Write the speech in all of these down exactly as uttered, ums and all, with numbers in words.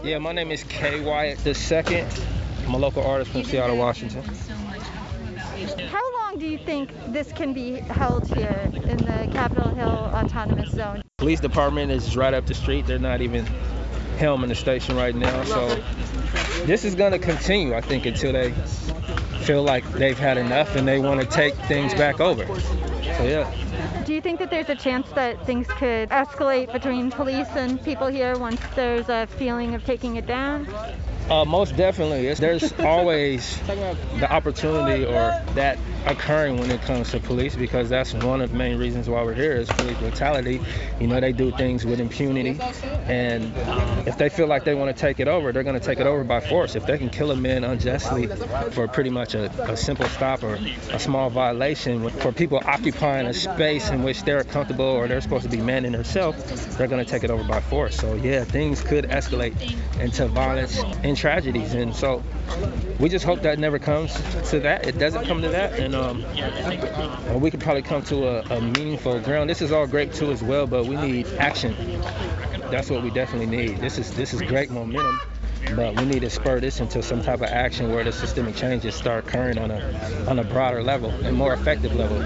Yeah, my name is K. Wyatt the second. I'm a local artist from Seattle, Washington. How long do you think this can be held here in the Capitol Hill Autonomous Zone? Police department is right up the street. They're not even helming the station right now. So this is going to continue, I think, until they feel like they've had enough and they want to take things back over. So, yeah. Do you think that there's a chance that things could escalate between police and people here once there's a feeling of taking it down? Uh, most definitely. It's, there's always the opportunity or that occurring when it comes to police, because that's one of the main reasons why we're here is police brutality. You know, they do things with impunity, and if they feel like they want to take it over, they're going to take it over by force. If they can kill a man unjustly for pretty much a, a simple stop or a small violation, for people occupying a space in which they're comfortable or they're supposed to be manning themselves, they're going to take it over by force. So yeah, things could escalate into violence and tragedies, and so we just hope that never comes to that. It doesn't come to that, and um, we could probably come to a, a meaningful ground. This is all great too as well, but we need action. That's what we definitely need. This is this is great momentum, but we need to spur this into some type of action where the systemic changes start occurring on a on a broader level and more effective level.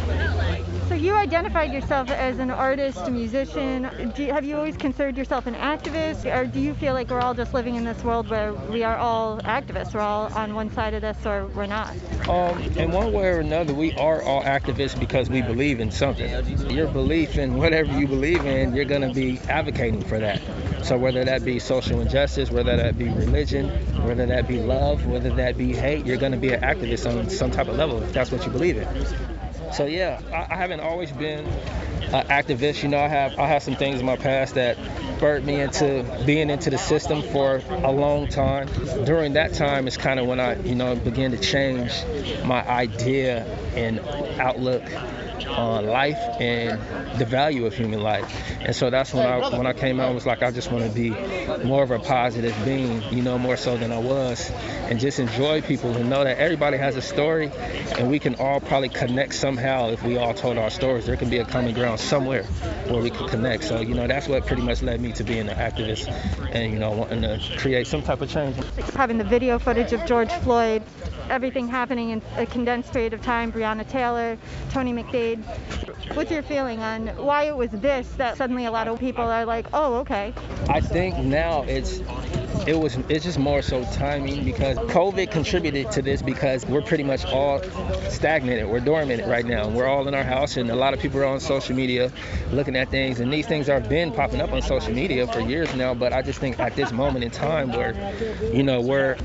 So you identified yourself as an artist, a musician. Do you, have you always considered yourself an activist, or do you feel like we're all just living in this world where we are all activists? We're all on one side of this, or we're not? Um, in one way or another, we are all activists because we believe in something. Your belief in whatever you believe in, you're going to be advocating for that. So whether that be social injustice, whether that be religion, whether that be love, whether that be hate, you're going to be an activist on some type of level if that's what you believe in. So yeah, I, I haven't always been an activist. You know, I have I have some things in my past that spurred me into being into the system for a long time. During that time is kind of when I, you know, began to change my idea and outlook on life and the value of human life. And so that's when I when I came out, it was like I just want to be more of a positive being, you know, more so than I was, and just enjoy people and know that everybody has a story and we can all probably connect somehow. If we all told our stories, there can be a common ground somewhere where we can connect. So, you know, that's what pretty much led me to being an activist and, you know, wanting to create some type of change. Having the video footage of George Floyd, everything happening in a condensed period of time, Breonna Taylor, Tony McDade. What's your feeling on why it was this that suddenly a lot of people are like, oh, okay? I think now it's it was it's just more so timing, because COVID contributed to this, because we're pretty much all stagnated. We're dormant right now. We're all in our house, and a lot of people are on social media looking at things, and these things have been popping up on social media for years now. But I just think at this moment in time where, you know, we're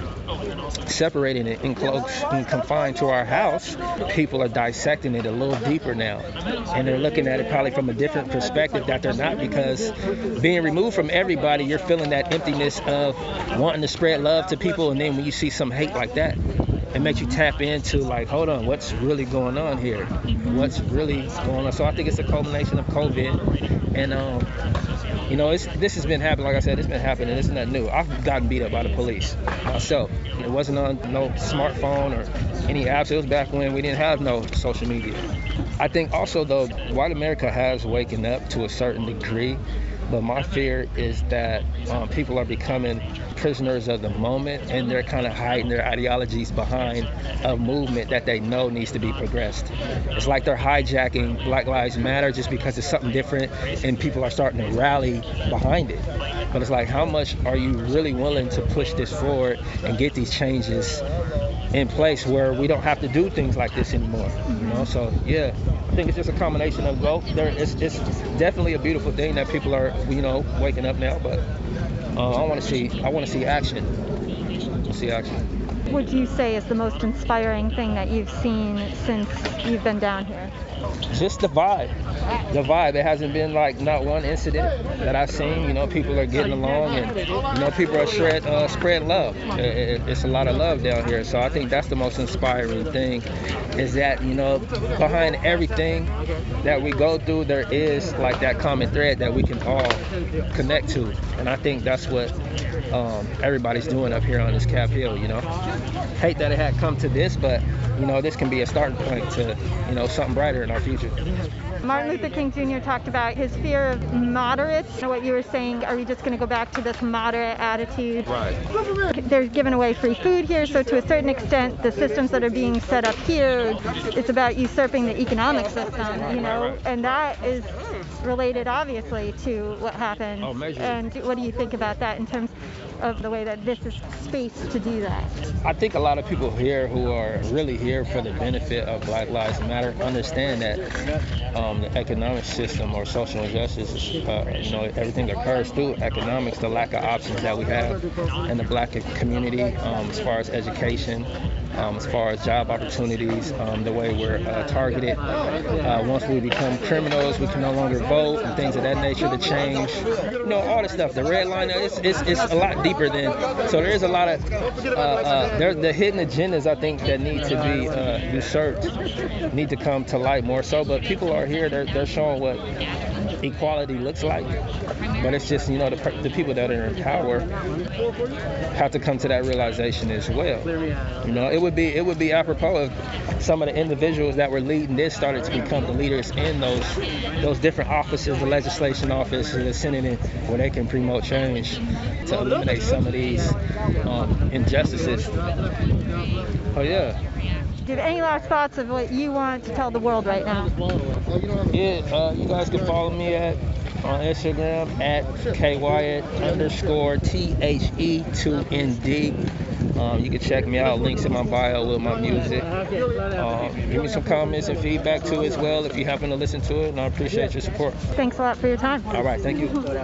separating it and close and confined to our house, people are dissecting it a little deeper now, and they're looking at it probably from a different perspective that they're not, because being removed from everybody, you're feeling that emptiness of wanting to spread love to people, and then when you see some hate like that, it makes you tap into like, hold on, what's really going on here? What's really going on? So I think it's a culmination of COVID, and um you know, it's, this has been happening, like I said, it's been happening. It's not new. I've gotten beat up by the police myself. It wasn't on no smartphone or any apps. It was back when we didn't have no social media. I think also, though, white America has waken up to a certain degree, but my fear is that um, people are becoming prisoners of the moment, and they're kind of hiding their ideologies behind a movement that they know needs to be progressed. It's like they're hijacking Black Lives Matter just because it's something different and people are starting to rally behind it. But it's like, how much are you really willing to push this forward and get these changes in place where we don't have to do things like this anymore? You know, so yeah, I think it's just a combination of both. There, it's, it's definitely a beautiful thing that people are, you know, waking up now, but uh, I want to see, I want to see action. I want to see action. What would you say is the most inspiring thing that you've seen since you've been down here? Just the vibe. The vibe. It hasn't been like not one incident that I've seen. You know, people are getting along, and you know, people are shred, uh, spread love. It, it, it's a lot of love down here. So I think that's the most inspiring thing, is that, you know, behind everything that we go through, there is like that common thread that we can all connect to, and I think that's what um, everybody's doing up here on this Cap Hill. You know, hate that it had come to this, but you know, this can be a starting point to, you know, something brighter in our future. Martin Luther King Junior talked about his fear of moderates. You know what you were saying, are we just going to go back to this moderate attitude? Right. They're giving away free food here, so to a certain extent, the systems that are being set up here, it's about usurping the economic system, you know, and that is related obviously to what happened. Oh, majorly. And what do you think about that in terms of the way that this is space to do that? I think a lot of people here who are really here for the benefit of Black Lives Matter understand that um, the economic system or social injustice, uh, you know, everything occurs through economics, the lack of options that we have in the Black community um, as far as education, um, as far as job opportunities, um, the way we're uh, targeted. Uh, once we become criminals, we can no longer vote and things of that nature to change. You know, all this stuff. The red line, it's, it's, it's a lot deeper than, so there is a lot of, uh, uh, there's the hidden agendas, I think, that need to be uh, usurped, need to come to light more so, but people are here, they're, they're showing what equality looks like, but it's just, you know, the, the people that are in power have to come to that realization as well. You know, it would be it would be apropos if some of the individuals that were leading this started to become the leaders in those those different offices, the legislation office, the Senate, and where they can promote change to eliminate some of these um, injustices. Oh yeah. Do you have any last thoughts of what you want to tell the world right now? Yeah, uh, you guys can follow me at on Instagram at kwyatt underscore T H E two N D. Um, you can check me out, links in my bio with my music. Um, give me some comments and feedback too as well if you happen to listen to it, and I appreciate your support. Thanks a lot for your time. All right, thank you.